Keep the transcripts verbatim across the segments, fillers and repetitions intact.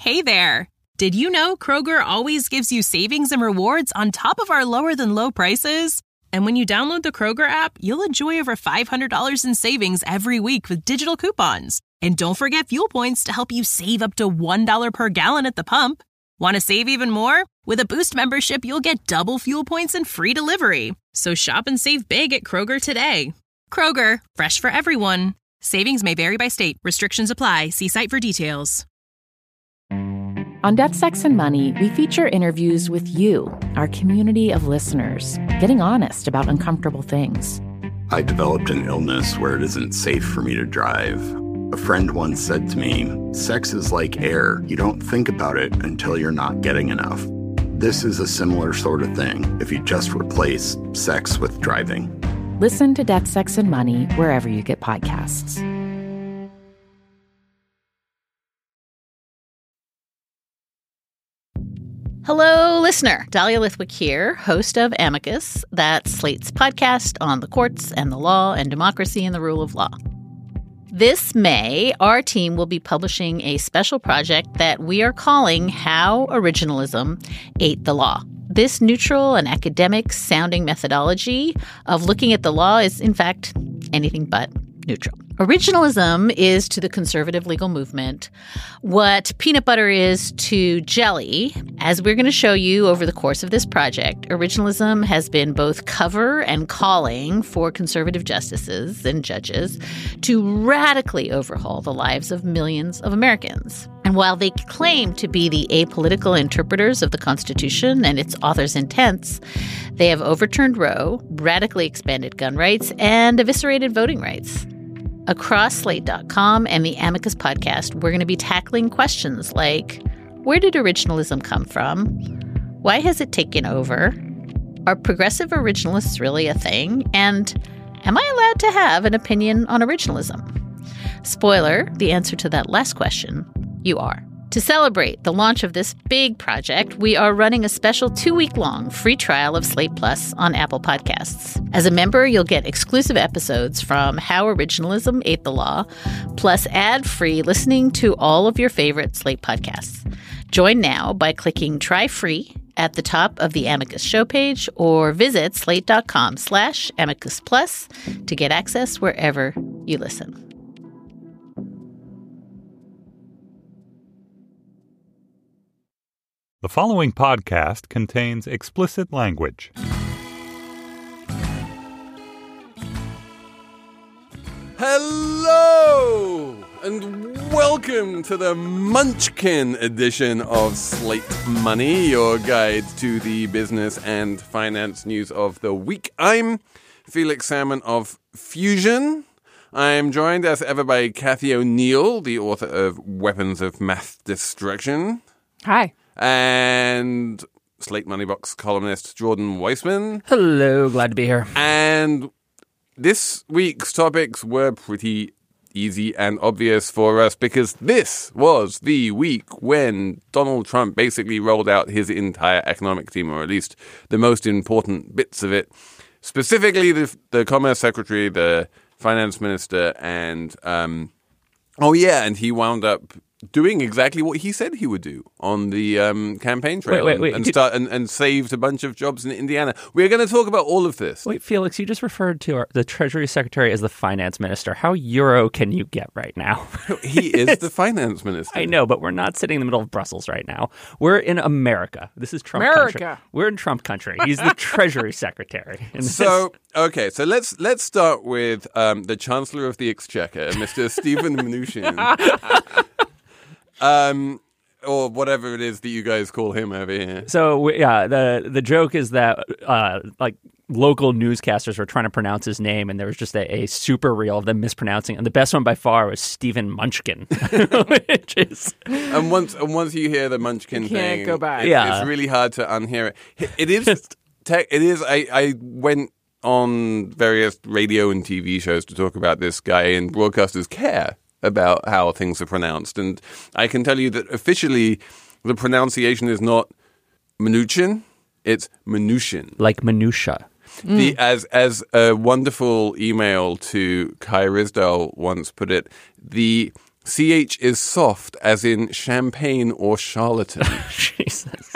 Hey there! Did you know Kroger always gives you savings and rewards on top of our lower-than-low prices? And when you download the Kroger app, you'll enjoy over five hundred dollars in savings every week with digital coupons. And don't forget fuel points to help you save up to one dollar per gallon at the pump. Want to save even more? With a Boost membership, you'll get double fuel points and free delivery. So shop and save big at Kroger today. Kroger, fresh for everyone. Savings may vary by state. Restrictions apply. See site for details. On Death, Sex, and Money, we feature interviews with you, our community of listeners, getting honest about uncomfortable things. I developed an illness where it isn't safe for me to drive. A friend once said to me, sex is like air. You don't think about it until you're not getting enough. This is a similar sort of thing if you just replace sex with driving. Listen to Death, Sex, and Money wherever you get podcasts. Hello, listener. Dahlia Lithwick here, host of Amicus, that's Slate's podcast on the courts and the law and democracy and the rule of law. This May, our team will be publishing a special project that we are calling How Originalism Ate the Law. This neutral and academic-sounding methodology of looking at the law is, in fact, anything but neutral. Originalism is to the conservative legal movement what peanut butter is to jelly. As we're going to show you over the course of this project, originalism has been both cover and calling for conservative justices and judges to radically overhaul the lives of millions of Americans. And while they claim to be the apolitical interpreters of the Constitution and its author's intents, they have overturned Roe, radically expanded gun rights, and eviscerated voting rights. Across Slate dot com and the Amicus podcast, we're going to be tackling questions like, where did originalism come from? Why has it taken over? Are progressive originalists really a thing? And am I allowed to have an opinion on originalism? Spoiler, the answer to that last question, you are. To celebrate the launch of this big project, we are running a special two-week-long free trial of Slate Plus on Apple Podcasts. As a member, you'll get exclusive episodes from How Originalism Ate the Law, plus ad-free listening to all of your favorite Slate podcasts. Join now by clicking Try Free at the top of the Amicus show page or visit slate.com slash Amicus Plus to get access wherever you listen. The following podcast contains explicit language. Hello, and welcome to the Munchkin edition of Slate Money, your guide to the business and finance news of the week. I'm Felix Salmon of Fusion. I'm joined as ever by Cathy O'Neill, the author of Weapons of Mass Destruction. Hi. And Slate Money Box columnist Jordan Weissman. Hello, glad to be here. And this week's topics were pretty easy and obvious for us because this was the week when Donald Trump basically rolled out his entire economic team, or at least the most important bits of it. Specifically, the, the Commerce Secretary, the Finance Minister, and, um, oh yeah, and he wound up doing exactly what he said he would do on the um, campaign trail wait, wait, wait. and start and, and saved a bunch of jobs in Indiana. We're going to talk about all of this. Wait, Felix, you just referred to our, the Treasury Secretary as the Finance Minister. How Euro can you get right now? He is the Finance Minister. I know, but we're not sitting in the middle of Brussels right now. We're in America. This is Trump America. country. We're in Trump country. He's the Treasury Secretary. And so, okay, so let's let's start with um, the Chancellor of the Exchequer, Mister Stephen Mnuchin. Um, or whatever it is that you guys call him over here. So, yeah, the the joke is that, uh, like, local newscasters were trying to pronounce his name, and there was just a, a super reel of them mispronouncing. And the best one by far was Stephen Munchkin, which is. And once and once you hear the Munchkin you can't thing, go back. It's, Yeah. it's really hard to unhear it. It is. Tech, it is. I, I went on various radio and T V shows to talk about this guy, and broadcasters care about how things are pronounced. And I can tell you that officially the pronunciation is not Mnuchin, it's Mnuchin. like minutia. The, as as a wonderful email to Kai Risdale once put it, the C H is soft, as in champagne or charlatan. Jesus.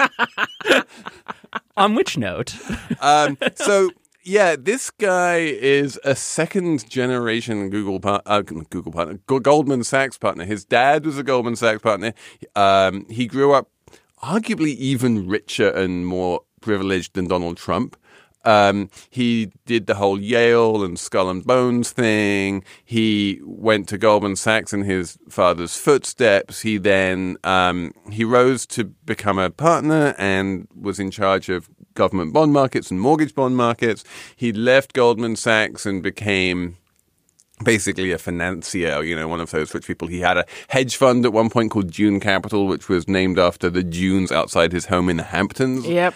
On which note? um, so, yeah, this guy is a second-generation Google par- uh, Google partner, G- Goldman Sachs partner. His dad was a Goldman Sachs partner. Um, he grew up arguably even richer and more privileged than Donald Trump. Um, he did the whole Yale and Skull and Bones thing. He went to Goldman Sachs in his father's footsteps. He then um, he rose to become a partner and was in charge of government bond markets and mortgage bond markets. He left Goldman Sachs and became basically a financier, you know, one of those rich people. He had a hedge fund at one point called Dune Capital, which was named after the dunes outside his home in the Hamptons. Yep.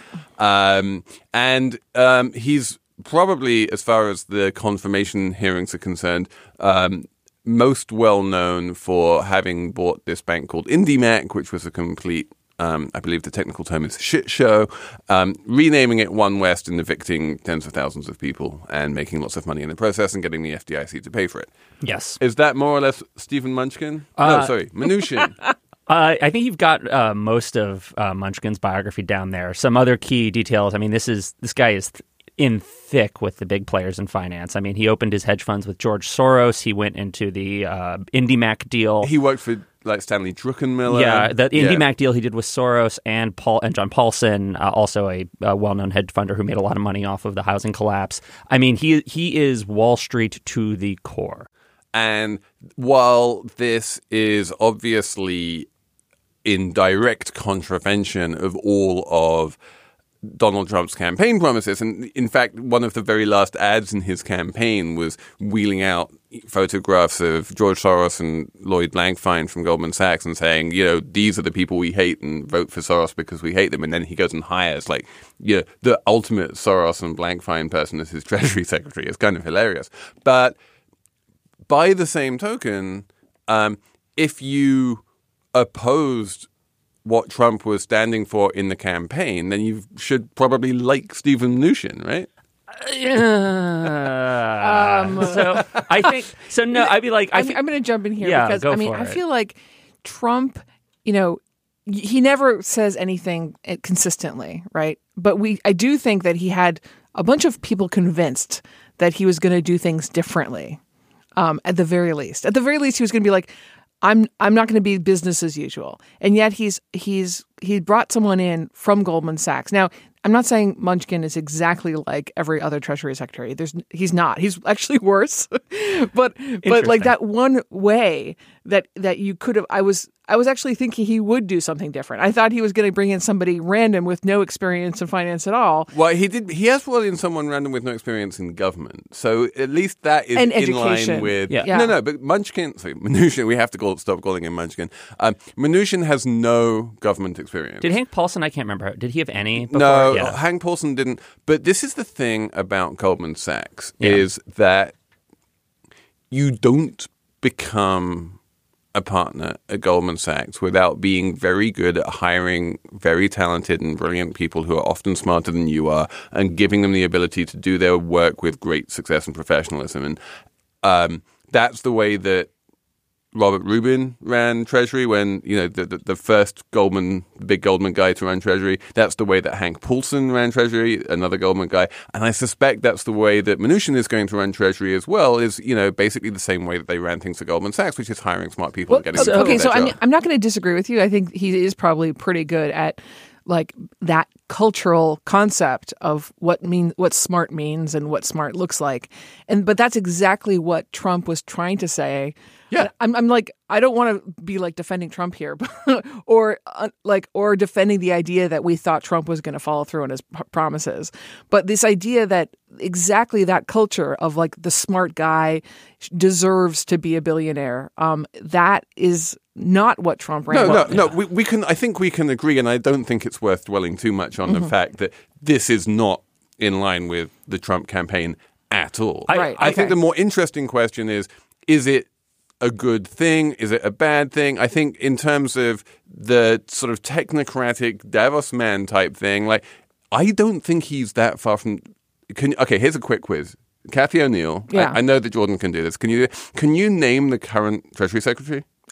Um, and um, he's probably, as far as the confirmation hearings are concerned, um, most well known for having bought this bank called IndyMac, which was a complete Um, I believe the technical term is shit show, um, renaming it One West and evicting tens of thousands of people and making lots of money in the process and getting the F D I C to pay for it. Yes. Is that more or less Stephen Munchkin? Uh, no, sorry, Mnuchin. Uh, I think you've got uh, most of uh, Munchkin's biography down there. Some other key details. I mean, this is this guy is th- in thick with the big players in finance. I mean, he opened his hedge funds with George Soros. He went into the uh, IndyMac deal. He worked for like Stanley Druckenmiller. Yeah, the yeah. IndyMac deal he did with Soros and Paul and John Paulson, uh, also a, a well-known hedge funder who made a lot of money off of the housing collapse. I mean, he he is Wall Street to the core. And while this is obviously in direct contravention of all of Donald Trump's campaign promises. And in fact, one of the very last ads in his campaign was wheeling out photographs of George Soros and Lloyd Blankfein from Goldman Sachs and saying, you know, these are the people we hate and vote for Soros because we hate them. And then he goes and hires like, you know, the ultimate Soros and Blankfein person as his Treasury Secretary. It's kind of hilarious. But by the same token, um, if you opposed what Trump was standing for in the campaign, then you should probably like Stephen Mnuchin, right? Uh, um, so I think so. No, I'd be like, I I'm, fe- I'm going to jump in here Yeah, because go I mean, for I it. feel like Trump, you know, he never says anything consistently, right? But we, I do think that he had a bunch of people convinced that he was going to do things differently. Um, at the very least, at the very least, he was going to be like, I'm I'm not going to be business as usual. And yet he's he's he brought someone in from Goldman Sachs. Now, I'm not saying Munchkin is exactly like every other Treasury Secretary. There's he's not. He's actually worse. but but like that one way that that you could have I was I was actually thinking he would do something different. I thought he was going to bring in somebody random with no experience in finance at all. Well, he did. He has brought in someone random with no experience in government. So at least that is And in education. line with. Yeah. Yeah. No, no, but Munchkin, sorry, Mnuchin, we have to call, stop calling him Munchkin. Um, Mnuchin has no government experience. did Hank Paulson? I can't remember. Did he have any? Before? No, Yeah. Hank Paulson didn't. But this is the thing about Goldman Sachs Yeah. is that you don't become a partner at Goldman Sachs without being very good at hiring very talented and brilliant people who are often smarter than you are and giving them the ability to do their work with great success and professionalism. And um, that's the way that Robert Rubin ran Treasury when, you know, the, the, the first Goldman, big Goldman guy to run Treasury. That's the way that Hank Paulson ran Treasury, another Goldman guy. And I suspect that's the way that Mnuchin is going to run Treasury as well, is, you know, basically the same way that they ran things at Goldman Sachs, which is hiring smart people Well, and getting okay, them to do so their I'm job. I'm not going to disagree with you. I think he is probably pretty good at like that cultural concept of what mean what smart means and what smart looks like. And but that's exactly what Trump was trying to say. Yeah. I'm I'm like I don't want to be like defending Trump here or uh, like or defending the idea that we thought Trump was going to follow through on his p- promises. But this idea that exactly that culture of like the smart guy deserves to be a billionaire. Um, that is not what Trump ran. No, no, with. no. We, we can. I think we can agree, and I don't think it's worth dwelling too much on Mm-hmm. the fact that this is not in line with the Trump campaign at all. I- Right. I think okay. the more interesting question is: is it a good thing? Is it a bad thing? I think in terms of the sort of technocratic Davos man type thing, like I don't think he's that far from. Can okay? Here's a quick quiz. Kathy O'Neill. Yeah. I, I know that Jordan can do this. Can you can you name the current Treasury Secretary?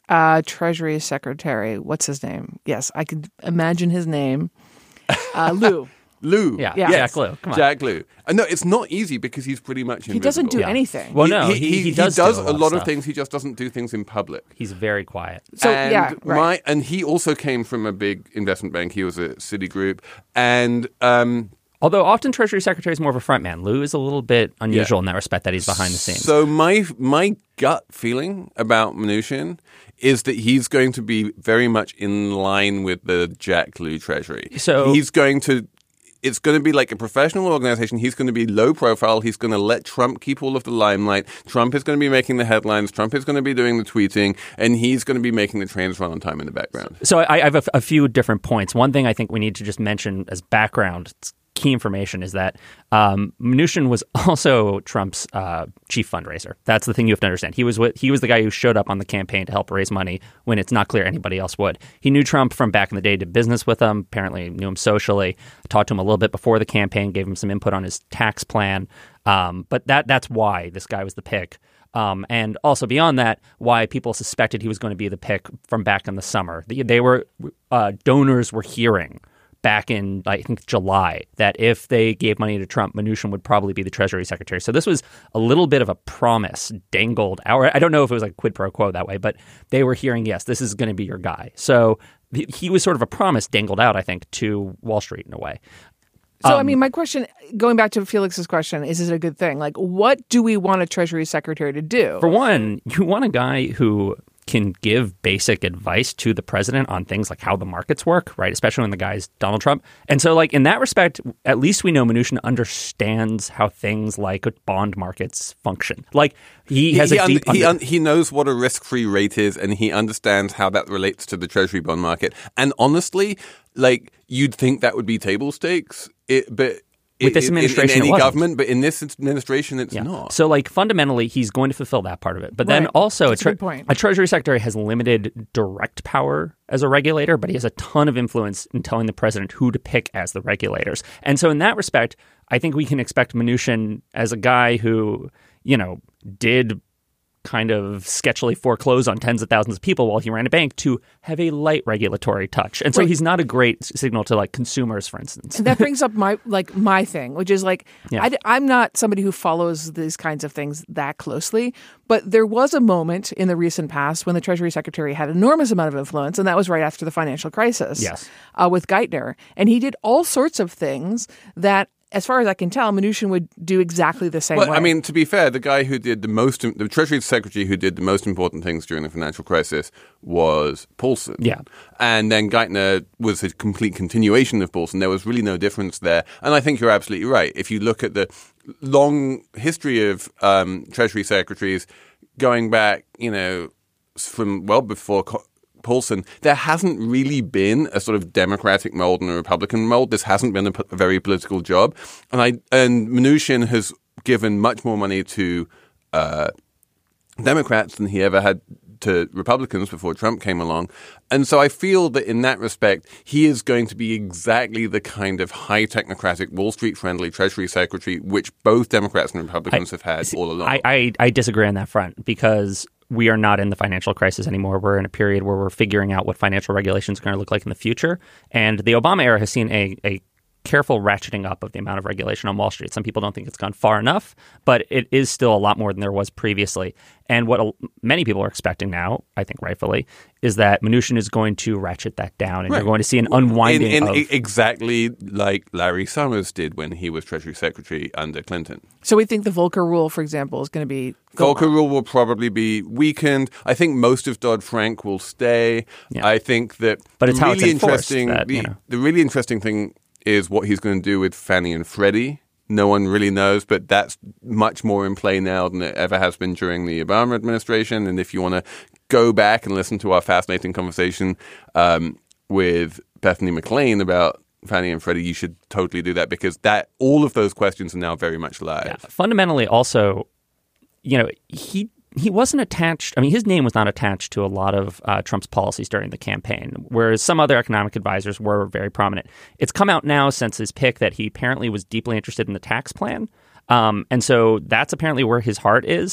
uh, Treasury Secretary. What's his name? Yes, I could imagine his name. Uh, Lou. Lou. Yeah, Yeah. Jack Lou. Come on. Jack Lou. And no, it's not easy because he's pretty much invisible. He doesn't do Yeah. anything. Well, no, he, he, he does, does do a lot of stuff. things. He just doesn't do things in public. He's very quiet. So and yeah, right. my and he also came from a big investment bank. He was at Citigroup, and um, Although often Treasury Secretary is more of a front man. Lou is a little bit unusual Yeah. in that respect that he's behind the scenes. So my my gut feeling about Mnuchin is that he's going to be very much in line with the Jack Lou Treasury. So- he's going to. It's going to be like a professional organization. He's going to be low profile. He's going to let Trump keep all of the limelight. Trump is going to be making the headlines. Trump is going to be doing the tweeting, and he's going to be making the trains run on time in the background. So I, I have a, a few different points. One thing I think we need to just mention as background, it's key information, is that um, Mnuchin was also Trump's uh, chief fundraiser. That's the thing you have to understand. He was what, he was the guy who showed up on the campaign to help raise money when it's not clear anybody else would. He knew Trump from back in the day, did business with him, apparently knew him socially, talked to him a little bit before the campaign, gave him some input on his tax plan. Um, but that that's why this guy was the pick. Um, and also beyond that, why people suspected he was going to be the pick from back in the summer. They, they were uh, donors were hearing back in, I think, July, that if they gave money to Trump, Mnuchin would probably be the Treasury Secretary. So this was a little bit of a promise dangled out. I don't know if it was like quid pro quo that way, but they were hearing, yes, this is going to be your guy. So he was sort of a promise dangled out, I think, to Wall Street in a way. So, Um, I mean, my question, going back to Felix's question, is it a good thing? Like, what do we want a Treasury Secretary to do? For one, you want a guy who can give basic advice to the president on things like how the markets work, right? Especially when the guy's Donald Trump. And so, like, in that respect, at least we know Mnuchin understands how things like bond markets function. Like, he has he, a un- deep... he, under- un- he knows what a risk-free rate is, and he understands how that relates to the Treasury bond market. And honestly, like, you'd think that would be table stakes, it, but... With this in- administration, in, in it any wasn't. government, but in this administration, it's Yeah. not. So, like, fundamentally, he's going to fulfill that part of it. But then Right. also, That's a, a good point. a Treasury Secretary has limited direct power as a regulator, but he has a ton of influence in telling the president who to pick as the regulators. And so in that respect, I think we can expect Mnuchin as a guy who, you know, did kind of sketchily foreclose on tens of thousands of people while he ran a bank to have a light regulatory touch. And so Right. he's not a great signal to, like, consumers, for instance. And that brings up my like my thing, which is like Yeah. I, am not somebody who follows these kinds of things that closely, but there was a moment in the recent past when the Treasury Secretary had an enormous amount of influence, and that was right after the financial crisis. Yes. uh, with Geithner, and he did all sorts of things that, as far as I can tell, Mnuchin would do exactly the same Well, way. I mean, to be fair, the guy who did the most, the Treasury Secretary who did the most important things during the financial crisis was Paulson. Yeah. And then Geithner was a complete continuation of Paulson. There was really no difference there. And I think you're absolutely right. If you look at the long history of um, Treasury Secretaries going back, you know, from well before Co- Paulson, there hasn't really been a sort of Democratic mold and a Republican mold. This hasn't been a, p- a very political job. And I and Mnuchin has given much more money to uh, Democrats than he ever had to Republicans before Trump came along. And so I feel that in that respect, he is going to be exactly the kind of high technocratic, Wall Street friendly Treasury Secretary, which both Democrats and Republicans I- have had see, all along. I, I, I disagree on that front because we are not in the financial crisis anymore. We're in a period where we're figuring out what financial regulations are going to look like in the future. And the Obama era has seen a, a careful ratcheting up of the amount of regulation on Wall Street. Some people don't think it's gone far enough, but it is still a lot more than there was previously. And what a, many people are expecting now, I think rightfully, is that Mnuchin is going to ratchet that down, and Right. you're going to see an unwinding in, in of... e- exactly like Larry Summers did when he was Treasury Secretary under Clinton. so we think the Volcker rule, for example, is going to be Volcker rule will probably be weakened. I think most of Dodd-Frank will stay. Yeah. I think that But it's the how it's really enforced interesting, that, the, you know. the really interesting thing is what he's going to do with Fannie and Freddie. No one really knows, but that's much more in play now than it ever has been during the Obama administration. And if you want to go back and listen to our fascinating conversation um, with Bethany McLean about Fannie and Freddie, you should totally do that because that all of those questions are now very much live. Yeah. Fundamentally, also, you know, he he wasn't attached. I mean, his name was not attached to a lot of uh, Trump's policies during the campaign, whereas some other economic advisors were very prominent. It's come out now since his pick that he apparently was deeply interested in the tax plan. Um, and so that's apparently where his heart is.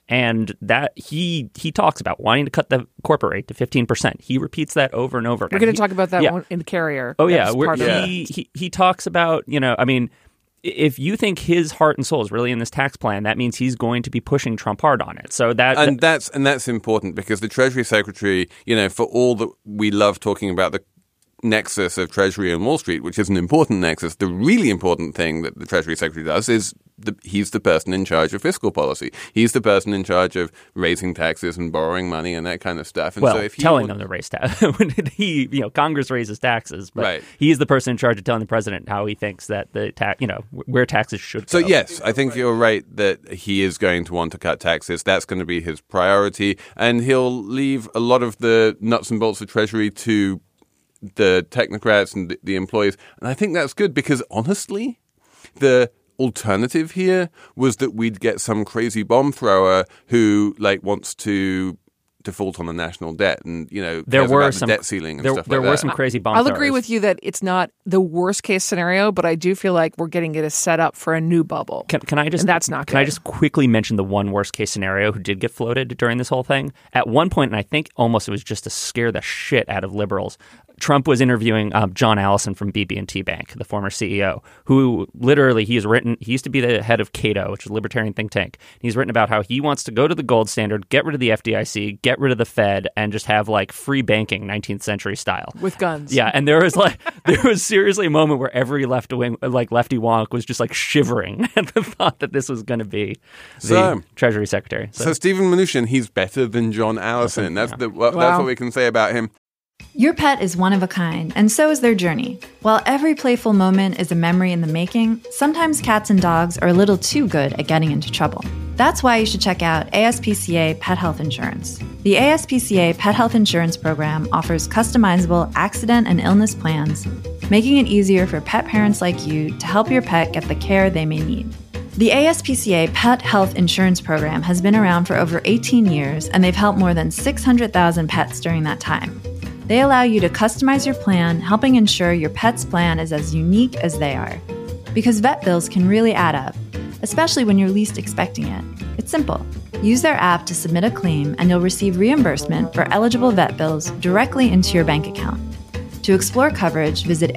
And that he he talks about wanting to cut the corporate rate to fifteen percent. He repeats that over and over again. We're going to talk about that yeah. one in Carrier. Oh, That's yeah. We're, yeah. He, he, he talks about, you know, I mean, if you think his heart and soul is really in this tax plan, that means he's going to be pushing Trump hard on it. So that and that's and that's important because the Treasury Secretary, you know, for all that we love talking about the nexus of Treasury and Wall Street, which is an important nexus, the really important thing that the Treasury Secretary does is the, he's the person in charge of fiscal policy. He's the person in charge of raising taxes and borrowing money and that kind of stuff. And well, so if he telling would, them to raise taxes. he, you know, Congress raises taxes, but right. he's the person in charge of telling the president how he thinks that the tax, you know, where taxes should So go. yes, I think you're right that he is going to want to cut taxes. That's going to be his priority, and he'll leave a lot of the nuts and bolts of Treasury to the technocrats and the, the employees. And I think that's good because honestly, the alternative here was that we'd get some crazy bomb thrower who like wants to default on the national debt and, you know, there were about some the debt ceiling and there, stuff there like were that. some crazy bomb I'll throwers. agree with you that it's not the worst case scenario, but I do feel like we're getting it set up for a new bubble. Can, can I just and that's not Can I good. just quickly mention the one worst case scenario who did get floated during this whole thing? At one point, and I think almost it was just to scare the shit out of liberals, Trump was interviewing um, John Allison from B B and T Bank, the former C E O, who literally he has written. He used to be the head of Cato, which is a libertarian think tank. He's written about how he wants to go to the gold standard, get rid of the F D I C, get rid of the Fed, and just have like free banking, nineteenth century style with guns. Yeah, and there was like there was seriously a moment where every left wing, like lefty wonk, was just like shivering at the thought that this was going to be the So- Treasury Secretary. So, So Stephen Mnuchin, he's better than John Allison. That's the well, Wow. that's what we can say about him. Your pet is one of a kind, and so is their journey. While every playful moment is a memory in the making, sometimes cats and dogs are a little too good at getting into trouble. That's why you should check out A S P C A Pet Health Insurance. The A S P C A Pet Health Insurance Program offers customizable accident and illness plans, making it easier for pet parents like you to help your pet get the care they may need. The A S P C A Pet Health Insurance Program has been around for over eighteen years, and they've helped more than six hundred thousand pets during that time. They allow you to customize your plan, helping ensure your pet's plan is as unique as they are. Because vet bills can really add up, especially when you're least expecting it. It's simple. Use their app to submit a claim, and you'll receive reimbursement for eligible vet bills directly into your bank account. To explore coverage, visit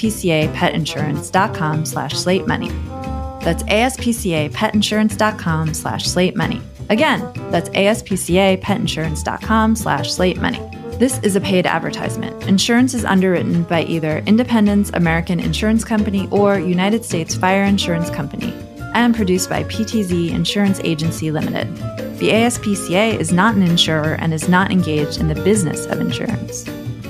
aspcapetinsurance.com slash slate money. That's aspcapetinsurance.com slash slate money. Again, that's aspcapetinsurance.com slash slate money. This is a paid advertisement. Insurance is underwritten by either Independence American Insurance Company or United States Fire Insurance Company and produced by P T Z Insurance Agency Limited. The A S P C A is not an insurer and is not engaged in the business of insurance.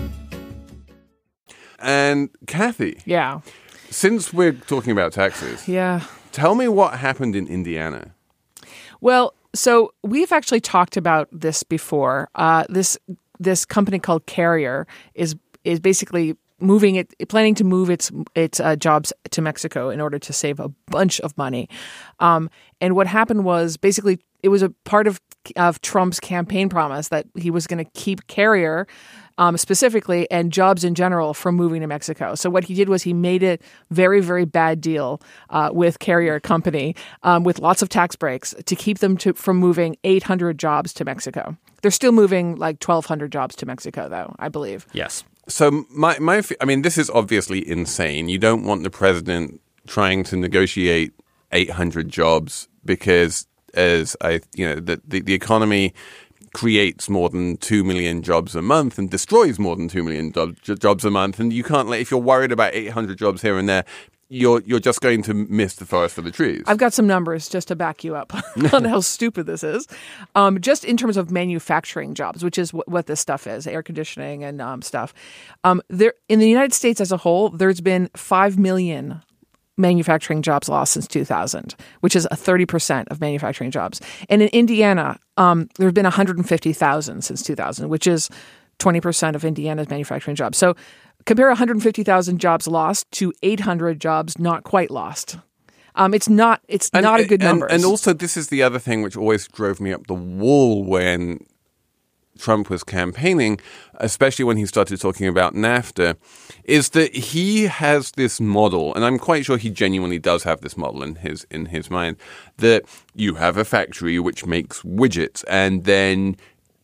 And Kathy, Yeah. since we're talking about taxes, Yeah. tell me what happened in Indiana. Well, so we've actually talked about this before. Uh, this this company called Carrier is is basically moving it, planning to move its its uh, jobs to Mexico in order to save a bunch of money. Um, and what happened was basically it was a part of of Trump's campaign promise that he was going to keep Carrier um, specifically and jobs in general from moving to Mexico. So what he did was he made a very, very bad deal uh, with Carrier Company um, with lots of tax breaks to keep them to, from moving eight hundred jobs to Mexico. They're still moving like twelve hundred jobs to Mexico, though, I believe. yes. So my my I mean, this is obviously insane. You don't want the president trying to negotiate eight hundred jobs because, as I you know, the the, the economy creates more than two million jobs a month and destroys more than two million do- jobs a month, and you can't let if you're worried about eight hundred jobs here and there. You're you're just going to miss the forest for the trees. I've got some numbers just to back you up on how stupid this is. Um, just in terms of manufacturing jobs, which is w- what this stuff is, air conditioning and um, stuff. Um, there in the United States as a whole, there's been five million manufacturing jobs lost since two thousand, which is a thirty percent of manufacturing jobs. And in Indiana, um, there have been one hundred fifty thousand since two thousand, which is twenty percent of Indiana's manufacturing jobs. So compare one hundred fifty thousand jobs lost to eight hundred jobs not quite lost. Um, it's not. It's And- not a good and, number. And also, this is the other thing which always drove me up the wall when Trump was campaigning, especially when he started talking about NAFTA, is that he has this model, and I'm quite sure he genuinely does have this model in his in his mind, that you have a factory which makes widgets, and then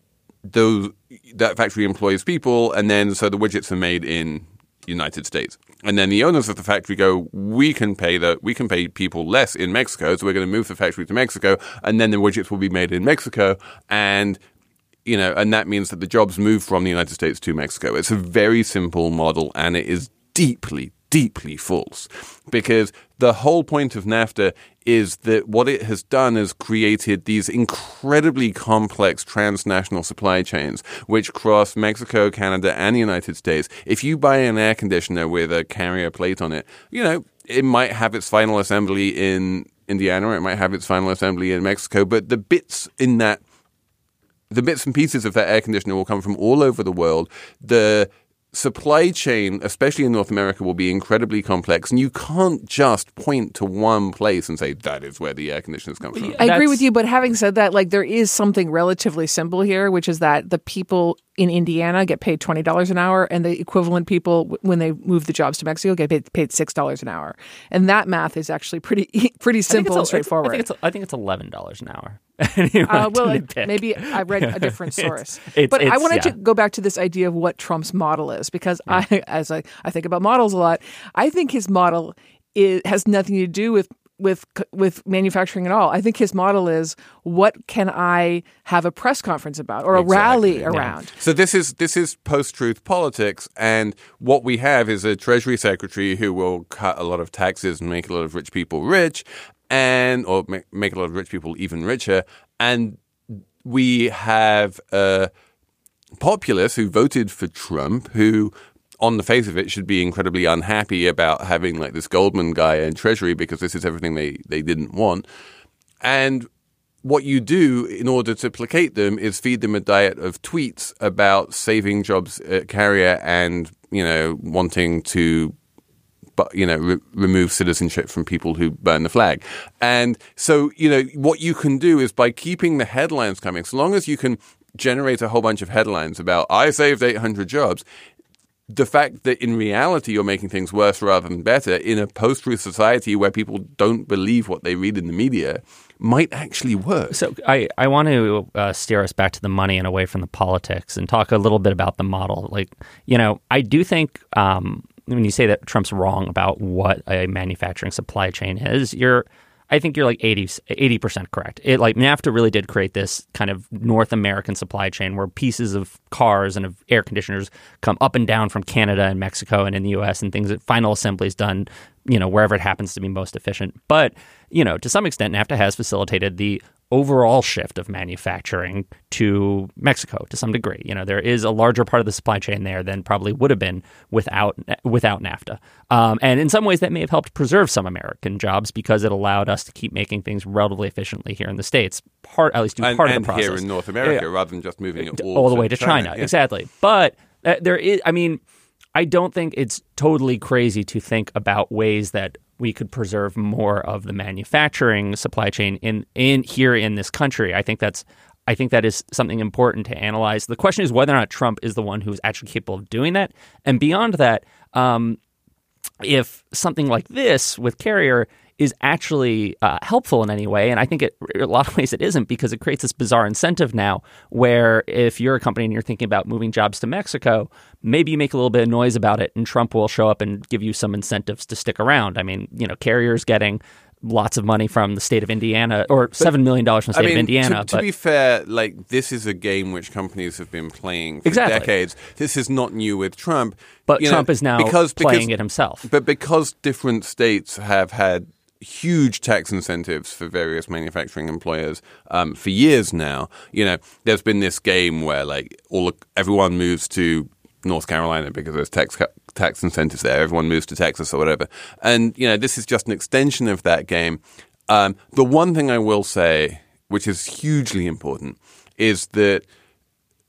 those that factory employs people, and then so the widgets are made in United States. And then the owners of the factory go, we can pay the we can pay people less in Mexico, so we're going to move the factory to Mexico, and then the widgets will be made in Mexico, and you know, and that means that the jobs move from the United States to Mexico. It's a very simple model, and it is deeply, deeply false, because the whole point of NAFTA is that what it has done is created these incredibly complex transnational supply chains which cross Mexico, Canada, and the United States. If you buy an air conditioner with a Carrier plate on it, you know, it might have its final assembly in Indiana, or it might have its final assembly in Mexico, but the bits in that, the bits and pieces of that air conditioner will come from all over the world. The supply chain, especially in North America, will be incredibly complex, and you can't just point to one place and say that is where the air conditioners come from. I agree with you, but having said that, like there is something relatively simple here, which is that the people in Indiana get paid twenty dollars an hour, and the equivalent people, when they move the jobs to Mexico, get paid, paid six dollars an hour. And that math is actually pretty pretty simple and straightforward. I think it's, I think it's eleven dollars an hour. uh, well, maybe I read a different source. It's, it's, but I wanted yeah. to go back to this idea of what Trump's model is, because yeah. I, as I, I think about models a lot, I think his model is, has nothing to do with with with manufacturing at all. I think his model is, what can I have a press conference about or a exactly. rally around? Yeah. So this is this is post-truth politics, and what we have is a Treasury Secretary who will cut a lot of taxes and make a lot of rich people rich, and or make a lot of rich people even richer, and we have a populace who voted for Trump who, on the face of it, should be incredibly unhappy about having like this Goldman guy in Treasury, because this is everything they, they didn't want. And what you do in order to placate them is feed them a diet of tweets about saving jobs at Carrier and, you know, wanting to, you know, re- remove citizenship from people who burn the flag. And so, you know, what you can do is, by keeping the headlines coming, so long as you can generate a whole bunch of headlines about I saved eight hundred jobs, the fact that in reality you're making things worse rather than better in a post-truth society where people don't believe what they read in the media might actually work. So I, I want to uh, steer us back to the money and away from the politics and talk a little bit about the model. Like, you know, I do think um, when you say that Trump's wrong about what a manufacturing supply chain is, you're I think you're like eighty percent correct. It like NAFTA really did create this kind of North American supply chain where pieces of cars and of air conditioners come up and down from Canada and Mexico and in the U S, and things that final assembly is done, you know, wherever it happens to be most efficient. But, you know, to some extent, NAFTA has facilitated the overall shift of manufacturing to Mexico to some degree. You know, there is a larger part of the supply chain there than probably would have been without without NAFTA. Um, and in some ways, that may have helped preserve some American jobs because it allowed us to keep making things relatively efficiently here in the States, part at least do and, part and of the process. here in North America, yeah. rather than just moving it all, all the to way to China. China. Yeah. Exactly. But uh, there is, I mean, I don't think it's totally crazy to think about ways that we could preserve more of the manufacturing supply chain in, in here in this country. I think that's I think that is something important to analyze. The question is whether or not Trump is the one who is actually capable of doing that. And beyond that, um, if something like this with Carrier is actually uh, helpful in any way, and I think it, in a lot of ways it isn't, because it creates this bizarre incentive now where if you're a company and you're thinking about moving jobs to Mexico, maybe you make a little bit of noise about it and Trump will show up and give you some incentives to stick around. I mean, you know, Carrier's getting lots of money from the state of Indiana, or but, seven million dollars from the state I mean, of Indiana. To, to but, be fair, like this is a game which companies have been playing for exactly. decades. This is not new with Trump. But you Trump know, is now because, playing because, it himself. But because different states have had huge tax incentives for various manufacturing employers um, for years now, you know, there's been this game where like all everyone moves to North Carolina because there's tax tax incentives there. Everyone moves to Texas or whatever. And, you know, this is just an extension of that game. Um, the one thing I will say, which is hugely important, is that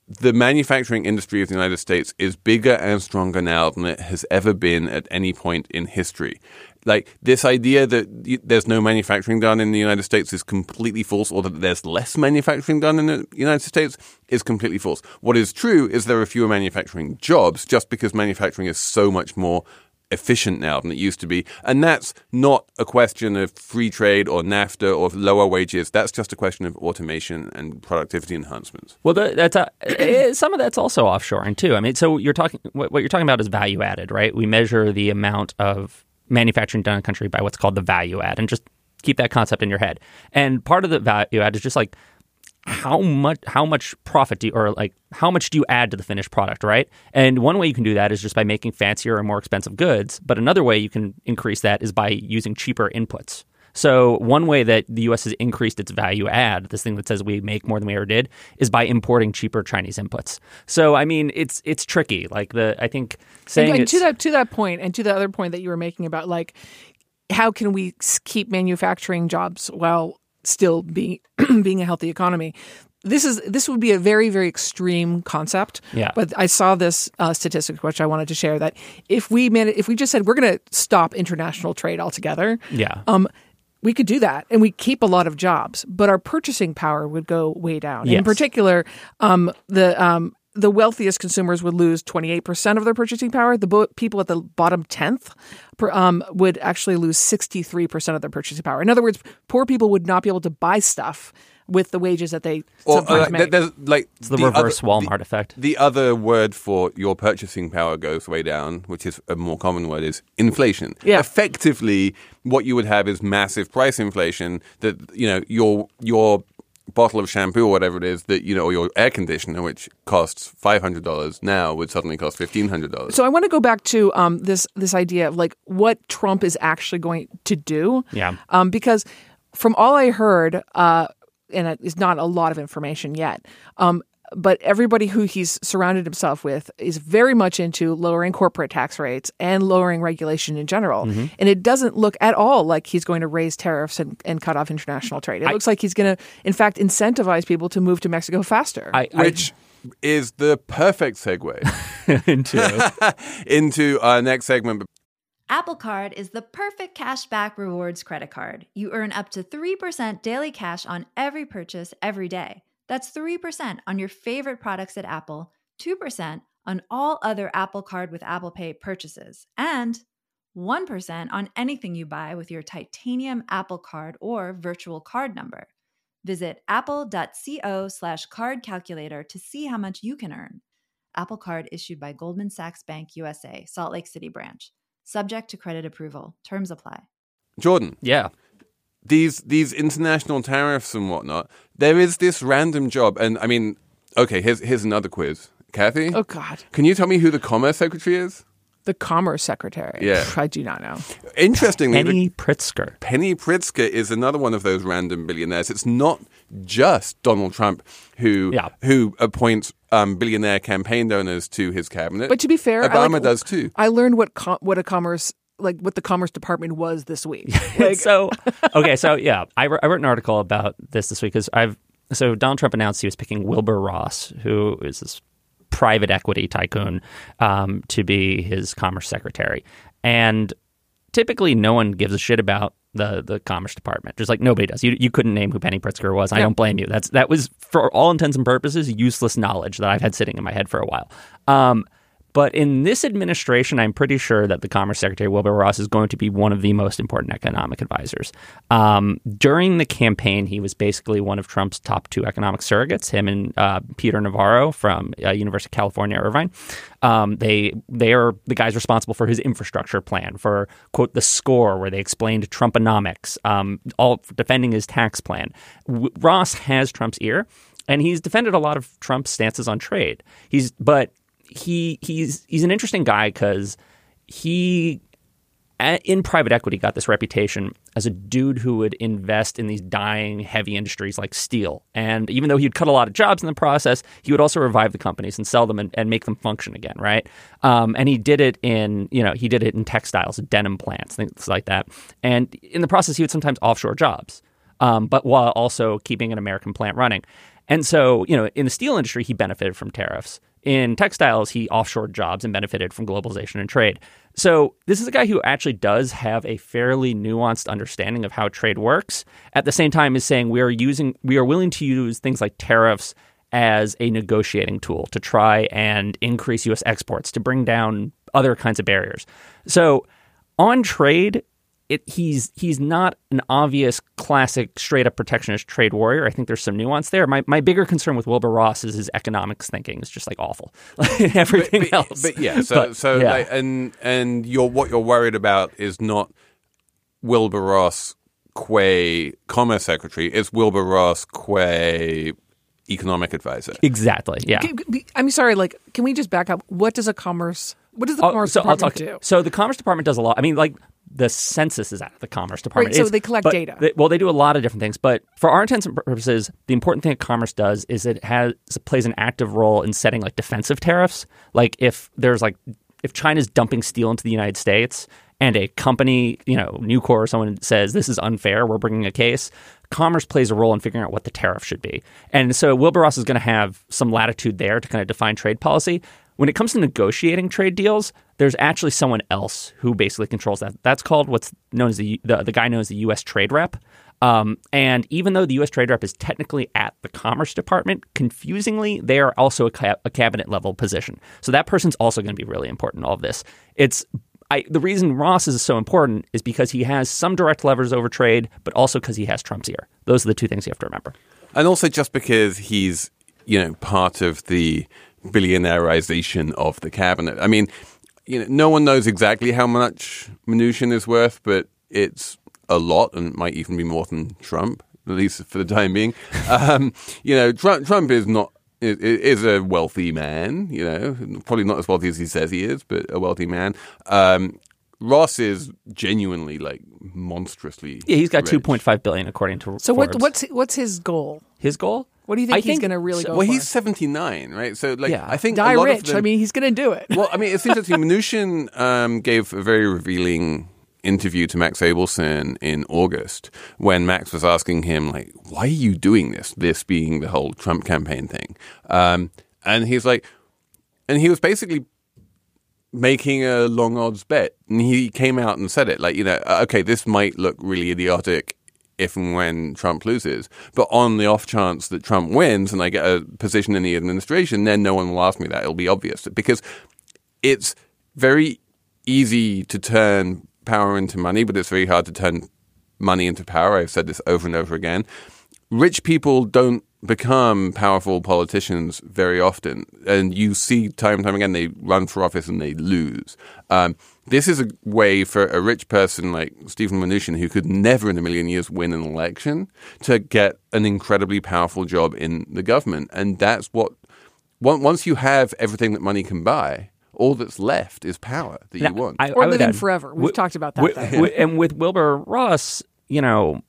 the manufacturing industry of the United States is bigger and stronger now than it has ever been at any point in history. Like, this idea that there's no manufacturing done in the United States is completely false, or that there's less manufacturing done in the United States is completely false. What is true is there are fewer manufacturing jobs just because manufacturing is so much more efficient now than it used to be. And that's not a question of free trade or NAFTA or lower wages. That's just a question of automation and productivity enhancements. Well, the, that's a, some of that's also offshoring too. I mean, so you're talking what you're talking about is value added, right? We measure the amount of manufacturing done in a country by what's called the value add, and just keep that concept in your head. And part of the value add is just like how much how much profit do you, or like how much do you add to the finished product, right? And one way you can do that is just by making fancier or more expensive goods. But another way you can increase that is by using cheaper inputs. So one way that the U S has increased its value add, this thing that says we make more than we ever did, is by importing cheaper Chinese inputs. So I mean, it's it's tricky. Like the I think saying and, and it's, to that to that point, and to the other point that you were making about like how can we keep manufacturing jobs while still being being a healthy economy. This is this would be a very, very extreme concept. Yeah. But I saw this uh, statistic, which I wanted to share, that if we made it, if we just said we're going to stop international trade altogether, yeah. um, we could do that, and we keep a lot of jobs, but our purchasing power would go way down. Yes. In particular, um, the um, the wealthiest consumers would lose twenty-eight percent of their purchasing power. The bo- people at the bottom tenth per, um, would actually lose sixty-three percent of their purchasing power. In other words, poor people would not be able to buy stuff with the wages that they or, sometimes uh, make. There's like It's the, the reverse other, Walmart the, effect. The other word for your purchasing power goes way down, which is a more common word, is inflation. Yeah. Effectively, what you would have is massive price inflation. That you know your your bottle of shampoo or whatever it is that you know, or your air conditioner, which costs five hundred dollars now, would suddenly cost fifteen hundred dollars. So I want to go back to um, this this idea of like what Trump is actually going to do. Yeah. Um, because from all I heard. Uh, and it's not a lot of information yet, um, but everybody who he's surrounded himself with is very much into lowering corporate tax rates and lowering regulation in general. Mm-hmm. And it doesn't look at all like he's going to raise tariffs and, and cut off international trade. It I, looks like he's going to, in fact, incentivize people to move to Mexico faster. I, which I, is the perfect segue into, into our next segment. Apple Card is the perfect cashback rewards credit card. You earn up to three percent daily cash on every purchase every day. That's three percent on your favorite products at Apple, two percent on all other Apple Card with Apple Pay purchases, and one percent on anything you buy with your titanium Apple Card or virtual card number. Visit apple.co slash card calculator to see how much you can earn. Apple Card issued by Goldman Sachs Bank U S A, Salt Lake City branch. Subject to credit approval. Terms apply. Jordan. Yeah. These these international tariffs and whatnot, there is this random job. And I mean, okay, here's here's another quiz. Kathy? Oh, God. Can you tell me who the Commerce Secretary is? The Commerce Secretary? Yeah. I do not know. Interestingly, Penny the, Pritzker. Penny Pritzker is another one of those random billionaires. It's not just Donald Trump who yeah. who appoints um, billionaire campaign donors to his cabinet. But to be fair, Obama I like, does too. I learned what com- what a commerce like what the Commerce Department was this week. Like, so okay, so yeah, I, I wrote an article about this this week because I've so Donald Trump announced he was picking Wilbur Ross, who is this private equity tycoon, um, to be his Commerce Secretary, and typically no one gives a shit about the the Commerce Department. Just like nobody does. You you couldn't name who Penny Pritzker was. I yeah. don't blame you. That's that was for all intents and purposes useless knowledge that I've had sitting in my head for a while. Um, but in this administration, I'm pretty sure that the Commerce Secretary, Wilbur Ross, is going to be one of the most important economic advisors. Um, during the campaign, he was basically one of Trump's top two economic surrogates, him and uh, Peter Navarro from uh, University of California, Irvine. Um, they they are the guys responsible for his infrastructure plan, for, quote, the score, where they explained Trumponomics, um, all defending his tax plan. W- Ross has Trump's ear, and he's defended a lot of Trump's stances on trade. He's but he he's he's an interesting guy because he, in private equity, got this reputation as a dude who would invest in these dying heavy industries like steel. And even though he'd cut a lot of jobs in the process, he would also revive the companies and sell them and, and make them function again, right? Um, and he did it in, you know, he did it in textiles, denim plants, things like that. And in the process, he would sometimes offshore jobs, um, but while also keeping an American plant running. And so, you know, in the steel industry, he benefited from tariffs. In textiles, he offshored jobs and benefited from globalization and trade. So this is a guy who actually does have a fairly nuanced understanding of how trade works. At the same time, is saying we are using, we are willing to use things like tariffs as a negotiating tool to try and increase U S exports, to bring down other kinds of barriers. So on trade, it, he's he's not an obvious classic straight up protectionist trade warrior. I think there's some nuance there. My my bigger concern with Wilbur Ross is his economics thinking is just like awful. Like everything but, but, else. But yeah, so but, so yeah. Like, and and you're what you're worried about is not Wilbur Ross qua Commerce Secretary. It's Wilbur Ross qua economic advisor. Exactly. Yeah. I'm sorry. Like, can we just back up? What does a commerce? What does the Oh, Commerce so I'll Department talk, do? So the Commerce Department does a lot. I mean, like the census is at the Commerce Department. Right, so It's- they collect but data. They, well, they do a lot of different things. But for our intents and purposes, the important thing that Commerce does is it has plays an active role in setting like defensive tariffs. Like if there's like if China's dumping steel into the United States and a company, you know, Nucor or someone says this is unfair, we're bringing a case. Commerce plays a role in figuring out what the tariff should be. And so Wilbur Ross is going to have some latitude there to kind of define trade policy. When it comes to negotiating trade deals, there's actually someone else who basically controls that. That's called what's known as the the, the guy known as the U S Trade Rep. Um, and even though the U S Trade Rep is technically at the Commerce Department, confusingly, they are also a, ca- a cabinet level position. So that person's also going to be really important in all of this. It's I, the reason Ross is so important is because he has some direct levers over trade, but also because he has Trump's ear. Those are the two things you have to remember. And also just because he's, you know, part of the billionaireization of the cabinet. I mean, you know, no one knows exactly how much Mnuchin is worth, but it's a lot, and it might even be more than Trump, at least for the time being. Um, you know, Trump, Trump is not is, is a wealthy man. You know, probably not as wealthy as he says he is, but a wealthy man. Um, Ross is genuinely like monstrously. Yeah, he's got rich. two point five billion dollars according to So Forbes. what, what's what's his goal? his goal? What do you think I he's think- going to really go Well, for? he's seventy-nine, right? So, like, Yeah. I think Die a lot rich. Of them, I mean, he's going to do it. well, I mean, it's interesting. Mnuchin um, gave a very revealing interview to Max Abelson in August when Max was asking him, like, why are you doing this? This being the whole Trump campaign thing. Um, and he's like, and he was basically making a long odds bet. And he came out and said it, like, you know, okay, this might look really idiotic if and when Trump loses. But on the off chance that Trump wins and I get a position in the administration, then no one will ask me that. It'll be obvious. Because it's very easy to turn power into money, but it's very hard to turn money into power. I've said this over and over again. Rich people don't become powerful politicians very often. And you see time and time again, they run for office and they lose. Um, this is a way for a rich person like Stephen Mnuchin, who could never in a million years win an election, to get an incredibly powerful job in the government. And that's what, once you have everything that money can buy, all that's left is power that Now, you want. I- Or I would living add- forever. We've wi- talked about that. wi- though. wi- and with Wilbur Ross, you know,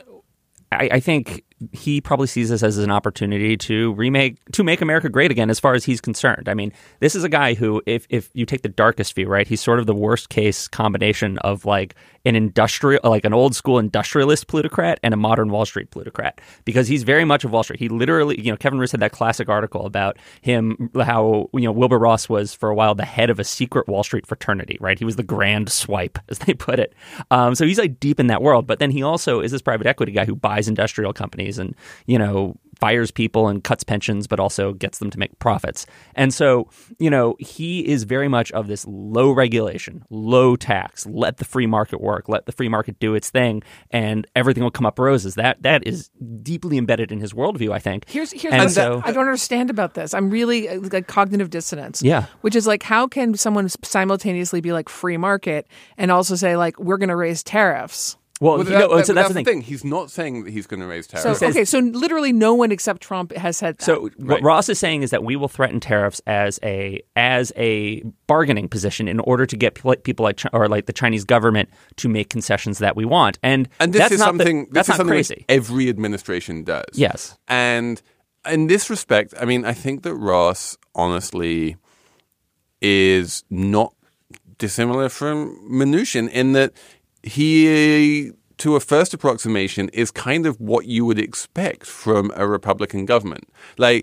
I, I think he probably sees this as an opportunity to remake, to make America great again, as far as he's concerned. I mean, this is a guy who, if if you take the darkest view, right, he's sort of the worst case combination of like an industrial, like an old school industrialist plutocrat and a modern Wall Street plutocrat, because he's very much of Wall Street. He literally, you know, Kevin Roose had that classic article about him, how, you know, Wilbur Ross was for a while the head of a secret Wall Street fraternity, right? He was the grand swipe, as they put it. Um, so he's like deep in that world. But then he also is this private equity guy who buys industrial companies and, you know, fires people and cuts pensions, but also gets them to make profits. And so, you know, he is very much of this low regulation, low tax, let the free market work, let the free market do its thing, and everything will come up roses. That that is deeply embedded in his worldview, I think. Here's here's And what so- I don't understand about this. I'm really uh, like cognitive dissonance. Yeah. Which is like, how can someone simultaneously be like free market and also say like we're going to raise tariffs? Well, Well, you that- know, that- so but that's the thing. He's not saying that he's going to raise So tariffs. says- okay, so literally no one except Trump has said that. So what Right. Ross is saying is that we will threaten tariffs as a as a bargaining position in order to get people like, people like Chi- or like the Chinese government to make concessions that we want. And And this that's is not something. the, this that's is not something crazy. which every administration does. Yes. And in this respect, I mean, I think that Ross honestly is not dissimilar from Mnuchin in that he to a first approximation, is kind of what you would expect from a Republican government. Like,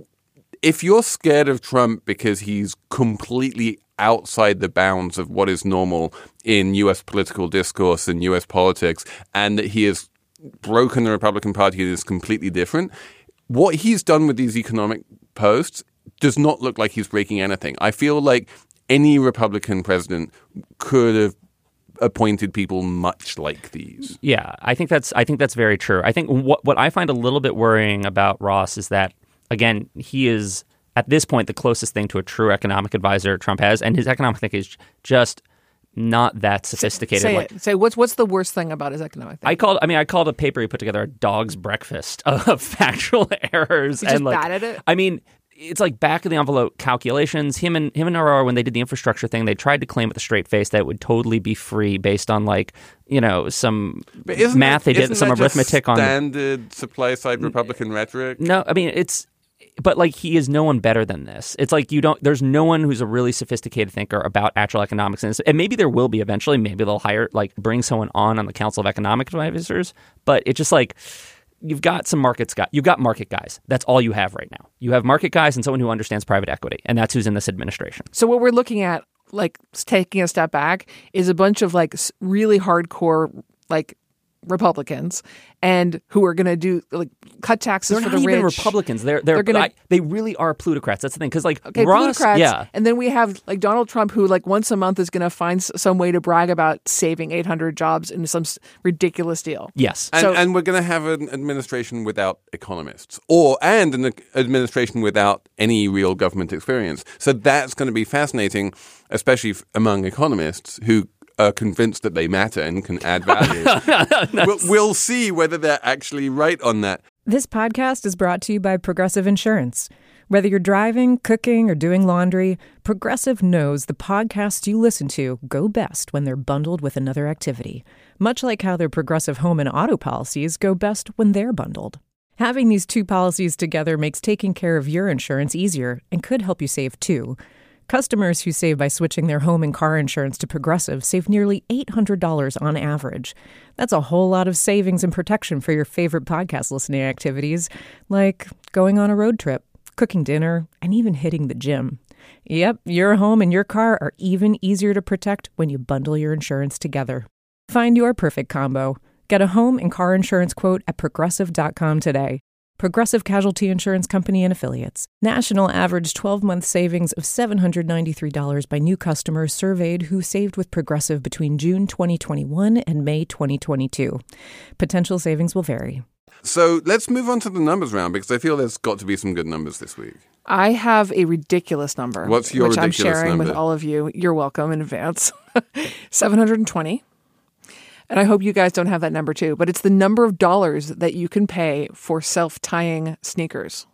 if you're scared of Trump because he's completely outside the bounds of what is normal in U S political discourse and U S politics, and that he has broken the Republican Party and is completely different, what he's done with these economic posts does not look like he's breaking anything. I feel like any Republican president could have appointed people much like these. Yeah, I think that's I think that's very true. I think what what I find a little bit worrying about Ross is that, again, he is at this point the closest thing to a true economic advisor Trump has, and his economic thinking is just not that sophisticated. Say like, it. Say what's what's the worst thing about his economic thinking? I called. I mean, I called a paper he put together a dog's breakfast of factual errors. He's just and like, bad at it? I mean, it's like back of the envelope calculations. Him and him and Aurora, when they did the infrastructure thing, they tried to claim with a straight face that it would totally be free based on like you know some math that, they did, some that arithmetic just on standard supply side Republican rhetoric. No, I mean it's. But like he is no one better than this. It's like you don't. There's no one who's a really sophisticated thinker about actual economics, and, and maybe there will be eventually. Maybe they'll hire like bring someone on on the Council of Economic Advisors. But it's just like you've got some markets guys. You've got market guys. That's all you have right now. You have market guys and someone who understands private equity, and that's who's in this administration. So what we're looking at, like taking a step back, is a bunch of like really hardcore like Republicans and who are going to do like cut taxes they're for not the even rich. Republicans. They're they're, They're gonna, I, they really are plutocrats. That's the thing. Because like okay, Ross, plutocrats, yeah, and then we have like Donald Trump, who like once a month is going to find s- some way to brag about saving eight hundred jobs in some s- ridiculous deal. yes, And, So- and we're going to have an administration without economists, or and an administration without any real government experience. So that's going to be fascinating, especially f- among economists who are convinced that they matter and can add value. we'll, we'll see whether they're actually right on that. This podcast is brought to you by Progressive Insurance. Whether you're driving, cooking, or doing laundry, Progressive knows the podcasts you listen to go best when they're bundled with another activity, much like how their Progressive home and auto policies go best when they're bundled. Having these two policies together makes taking care of your insurance easier and could help you save too. Customers who save by switching their home and car insurance to Progressive save nearly eight hundred dollars on average. That's a whole lot of savings and protection for your favorite podcast listening activities, like going on a road trip, cooking dinner, and even hitting the gym. Yep, your home and your car are even easier to protect when you bundle your insurance together. Find your perfect combo. Get a home and car insurance quote at progressive dot com today. Progressive Casualty Insurance Company and Affiliates. National average twelve-month savings of seven hundred ninety-three dollars by new customers surveyed who saved with Progressive between June twenty twenty-one and May twenty twenty-two. Potential savings will vary. So let's move on to the numbers round, because I feel there's got to be some good numbers this week. I have a ridiculous number. What's your which ridiculous I'm sharing number? with all of you. You're welcome in advance. seven hundred twenty. And I hope you guys don't have that number too, but it's the number of dollars that you can pay for self-tying sneakers.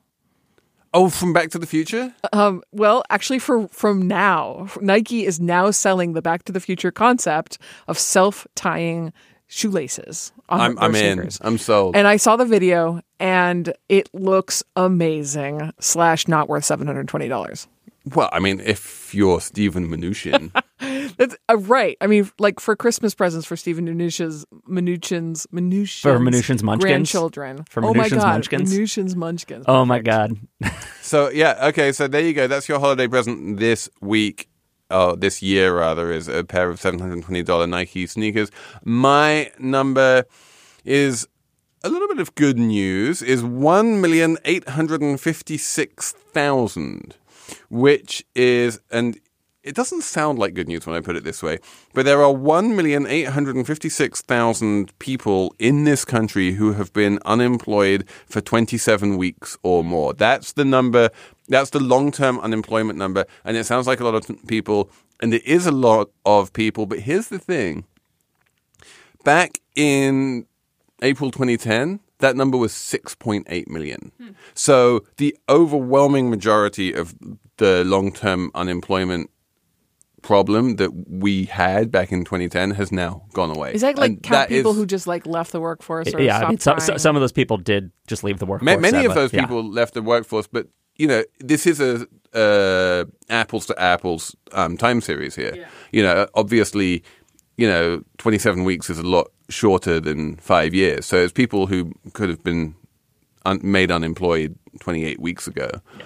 Oh, from Back to the Future? Um, well, actually, for from now, Nike is now selling the Back to the Future concept of self-tying shoelaces on I'm, their I'm in. sneakers. I'm sold. And I saw the video, and it looks amazing. Slash, not worth seven hundred twenty dollars. Well, I mean, if you're Steven Mnuchin. That's uh, right. I mean, like for Christmas presents for Steven Mnuchin's Mnuchin's Mnuchin's For Mnuchin's Munchkins? grandchildren. For oh my Mnuchin's god, Munchkins? Mnuchin's Munchkins. Oh my God. So, yeah, okay, so there you go. That's your holiday present this week. Oh, this year, rather, is a pair of seven hundred twenty dollars Nike sneakers. My number is a little bit of good news, is one million eight hundred fifty-six thousand, which is, and it doesn't sound like good news when I put it this way, but there are one million eight hundred fifty-six thousand people in this country who have been unemployed for twenty-seven weeks or more. That's the number, that's the long-term unemployment number, and it sounds like a lot of people, and it is a lot of people, but here's the thing. Back in April twenty ten, that number was six point eight million. Hmm. So the overwhelming majority of the long-term unemployment problem that we had back in twenty ten has now gone away. Is that like And count that people is, who just like left the workforce? Or Yeah, I mean, so, stopped so, trying? some of those people did just leave the workforce. ma- many yeah, of but- those yeah. people left the workforce, but you know, this is a uh, apples to apples um, time series here. Yeah. You know, obviously, you know, twenty-seven weeks is a lot shorter than five years. So it's people who could have been un- made unemployed twenty-eight weeks ago.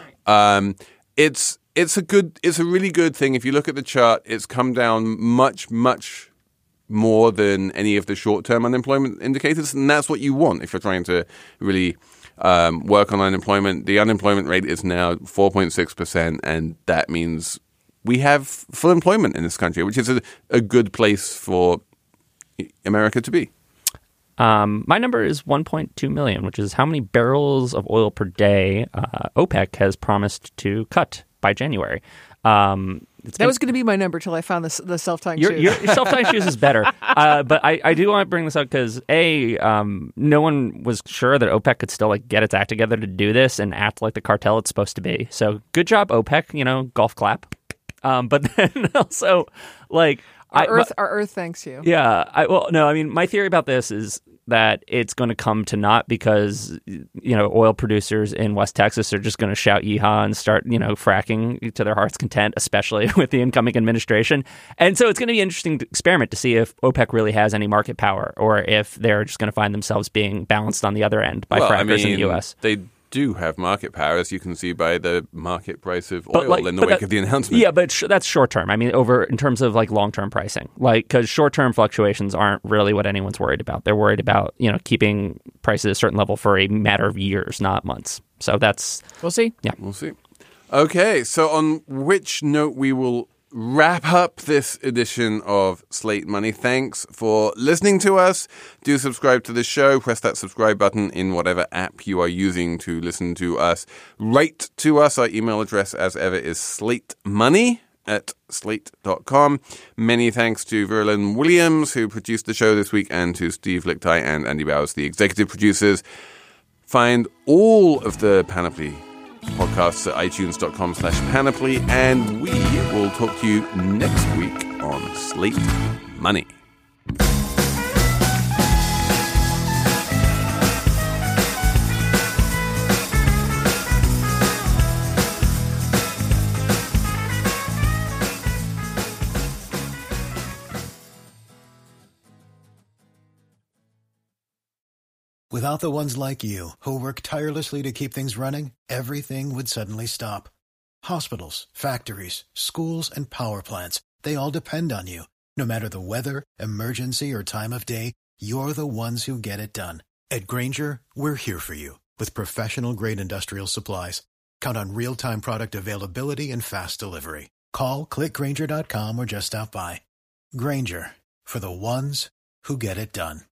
Um, it's it's a good it's a really good thing. If you look at the chart, it's come down much much more than any of the short-term unemployment indicators, and that's what you want if you're trying to really um, work on unemployment. The unemployment rate is now four point six percent, and that means we have full employment in this country, which is a, a good place for America to be. Um, my number is one point two million, which is how many barrels of oil per day uh, OPEC has promised to cut by January. Um, that gonna, was going to be my number till I found the, the self-tying your, shoes. Your, your self-tying shoes is better. Uh, but I, I do want to bring this up because, A, um, no one was sure that OPEC could still like get its act together to do this and act like the cartel it's supposed to be. So good job, OPEC, you know, golf clap. Um, but then also, like... Our, I, Earth, my, our Earth thanks you. Yeah. I, well, no, I mean, my theory about this is that it's going to come to naught because, you know, oil producers in West Texas are just going to shout yeehaw and start, you know, fracking to their heart's content, especially with the incoming administration. And so it's going to be an interesting experiment to see if OPEC really has any market power or if they're just going to find themselves being balanced on the other end by well, frackers I mean, in the U S. They do have market power, as you can see by the market price of but oil like, in the wake that, of the announcement. Yeah, but sh- that's short term. I mean, over in terms of like long term pricing, like because short term fluctuations aren't really what anyone's worried about. They're worried about you know keeping prices at a certain level for a matter of years, not months. So that's we'll see. Yeah, we'll see. Okay, so on which note we will wrap up this edition of Slate Money. Thanks for listening to us. Do subscribe to the show. Press that subscribe button in whatever app you are using to listen to us. Write to us. Our email address, as ever, is slatemoney at slate dot com. Many thanks to Verlin Williams, who produced the show this week, and to Steve Lichtai and Andy Bowers, the executive producers. Find all of the Panoply podcasts at itunes.com slash panoply, and we will talk to you next week on Slate Money. Without the ones like you, who work tirelessly to keep things running, everything would suddenly stop. Hospitals, factories, schools, and power plants, they all depend on you. No matter the weather, emergency, or time of day, you're the ones who get it done. At Grainger, we're here for you with professional-grade industrial supplies. Count on real-time product availability and fast delivery. Call, click Grainger dot com, or just stop by. Grainger, for the ones who get it done.